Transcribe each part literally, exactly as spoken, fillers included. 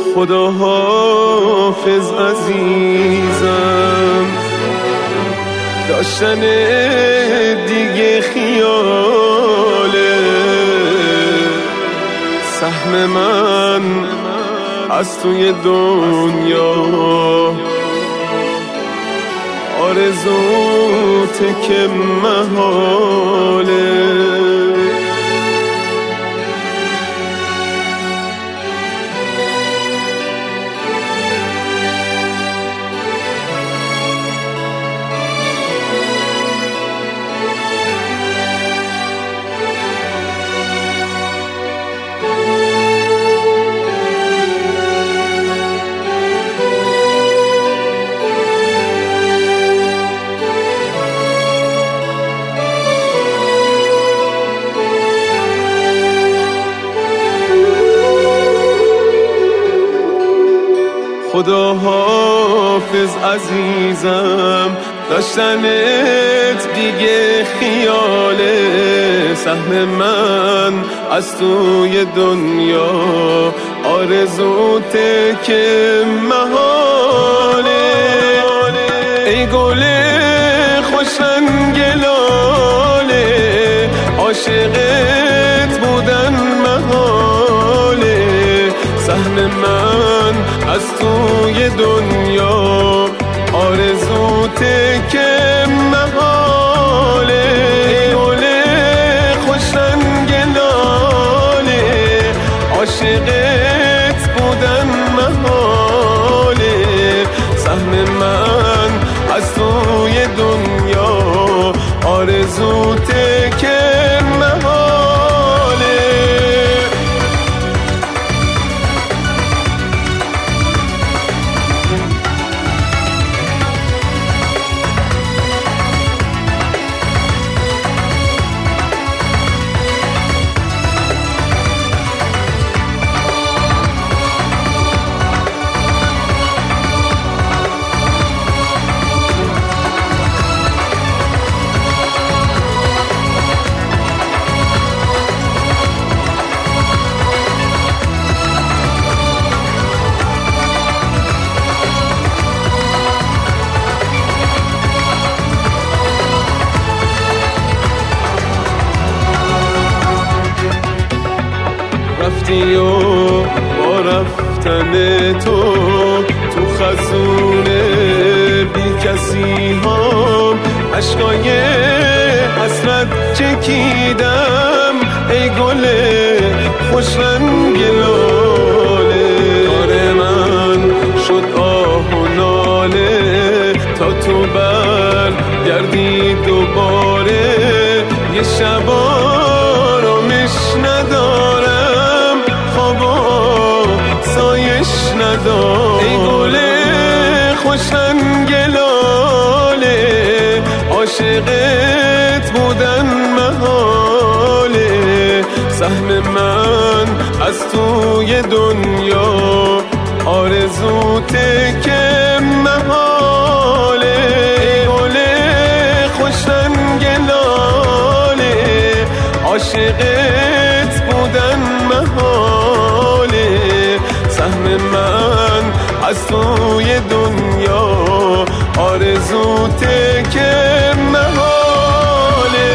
خدا حافظ عزیزم، داشتن دیگه خیاله. سهم من از توی دنیا آرزوت که محاله. خدا حافظ عزیزم، داشتنت دیگه خیاله. سهم من از توی دنیا آرزوته که محاله. ای گل خوشرنگ لاله، عاشقت بودن محاله. سهم من از توی دنیا آرزوته که محاله. ای گل خوشرنگ لاله، عاشقت بودن محاله. سهم من از توی دنیا آرزوته که محاله. رفتی و با رفتن تو تو خزون بی کسی هم عشقای حسرت چکیدم. ای گل خوشرنگ لاله، کار من شد آه و ناله. تا تو برگردی دوباره یه شب آرامش ندارم، سایش ندارم. ای گل خوشرنگ لاله، عاشقت بودن محاله. سهم من از توی دنیا آرزوته که محاله. ای گل خوشرنگ لاله، عاشقت بودن محاله. سهم من از توی دنیا آرزوته که محاله.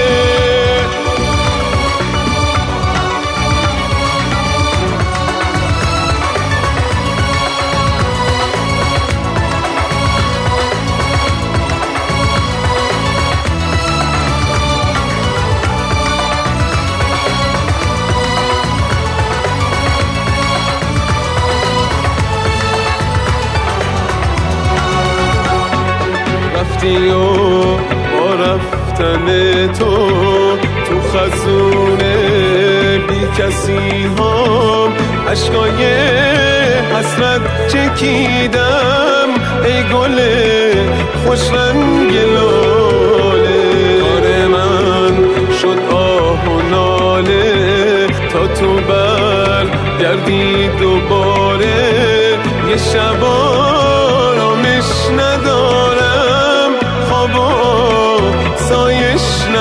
رفتی و با رفتن تو تو خزون بی کسی هم عشقای حسرت چکیدم. ای گل خوشرنگ لاله، کار من شد آه و ناله. تا تو برگردی دوباره یه شب آرامش ندارم، خوابا سایش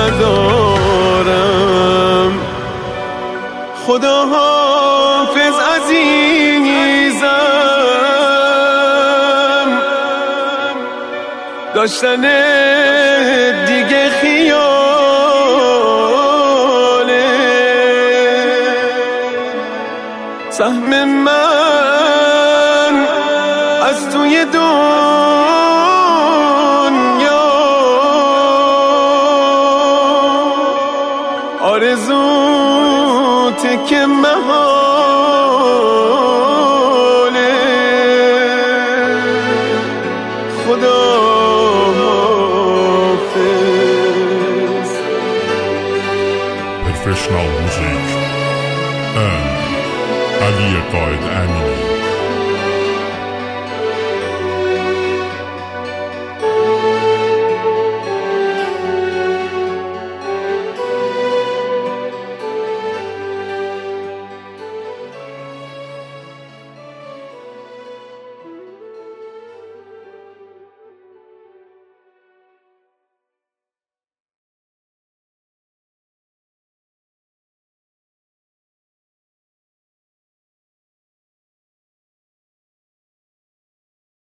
ندارم. خدا حافظ عزیزم، داشتن دیگه خیاله. سهم من از توی دنیا آرزوت که محاله. خدا حافظ. Professional music and Ali Qaid Amini.